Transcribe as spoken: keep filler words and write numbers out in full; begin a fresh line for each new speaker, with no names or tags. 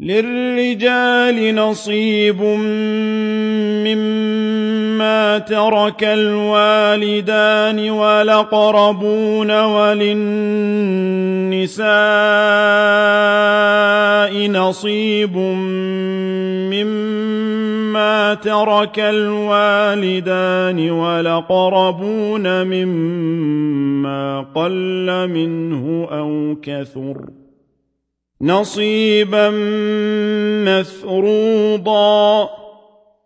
للرجال نصيب مما ترك الوالدان والأقربون وللنساء نصيب مما ترك الوالدان والأقربون مما قل منه أو كثر نصيبا مفروضا.